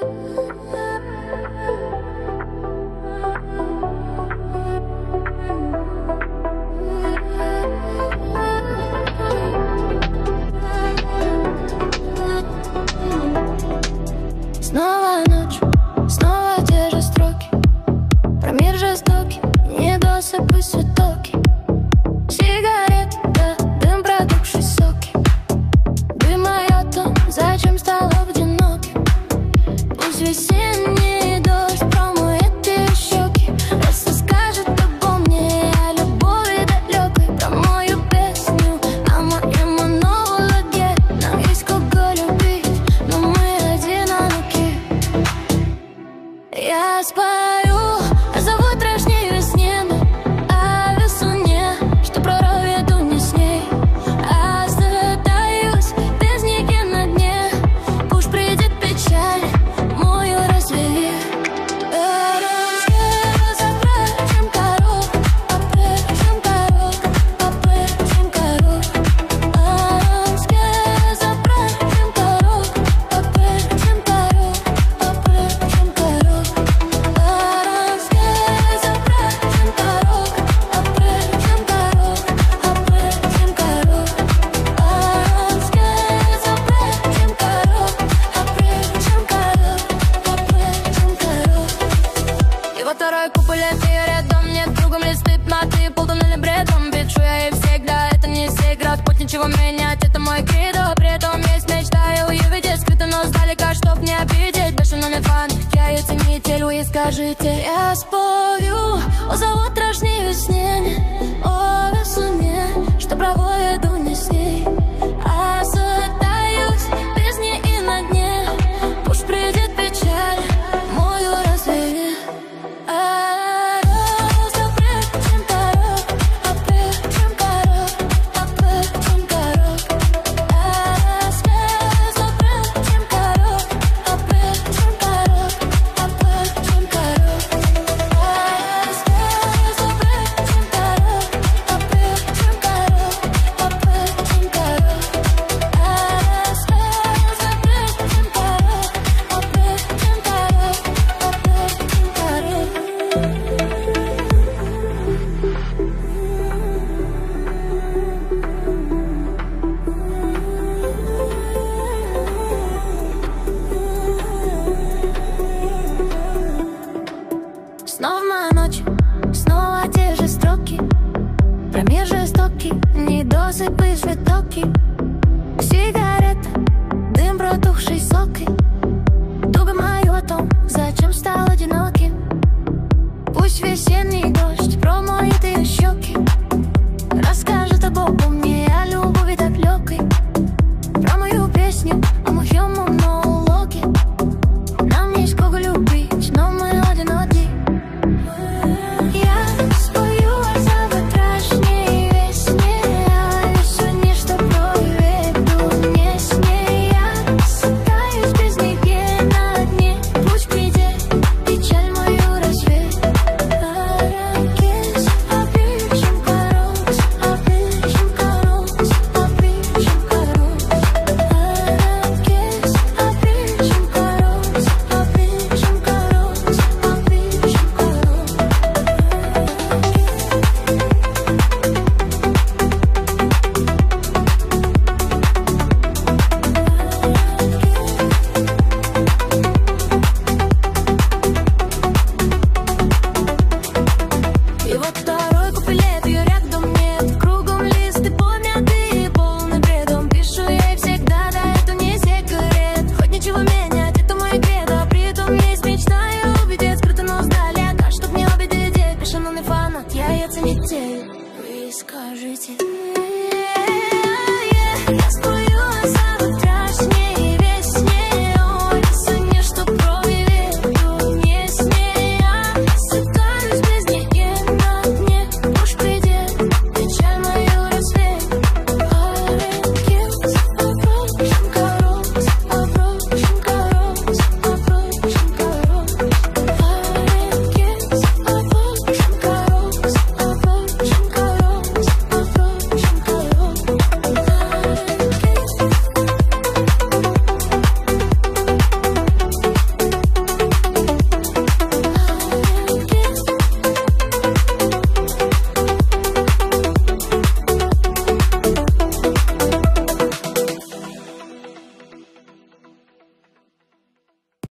Снова ночь, снова те же строки про мир жестокий, недосыпы светоки. Сигареты, да, дым продувший соки. Дым о том, зачем стал одиноким. Пусть весенний дождь промоет ее щеки, расскажет обо мне, о любови далекой, про мою песню, о моем монологе. Нам есть кого любить, но мы одиноки. Я спою о завтрашней весне, о весне, что проведу не с ней. Остаюсь без ники на дне, пусть придет печаль, мою развеет. Запрячем коров, опрячем коров, опрячем коров. Запрячем коров, опрячем коров, опрячем коров. Запрячем коров, опрячем коров, опрячем коров. Запрячем коров, опрячем коров, опрячем коров. И во второй куполе ты рядом, нет, другом ли стыд, но ты полтоннели бредом. Пишу я и всегда, это не секрет, путь ничего менять, это мой кредо. При этом есть мечта, я увидеть скрыто, но сдалека, чтоб не обидеть. Бешеный фан, я ее ценитель, вы скажите. Я спою о завтрашней весне, о весне, что проводит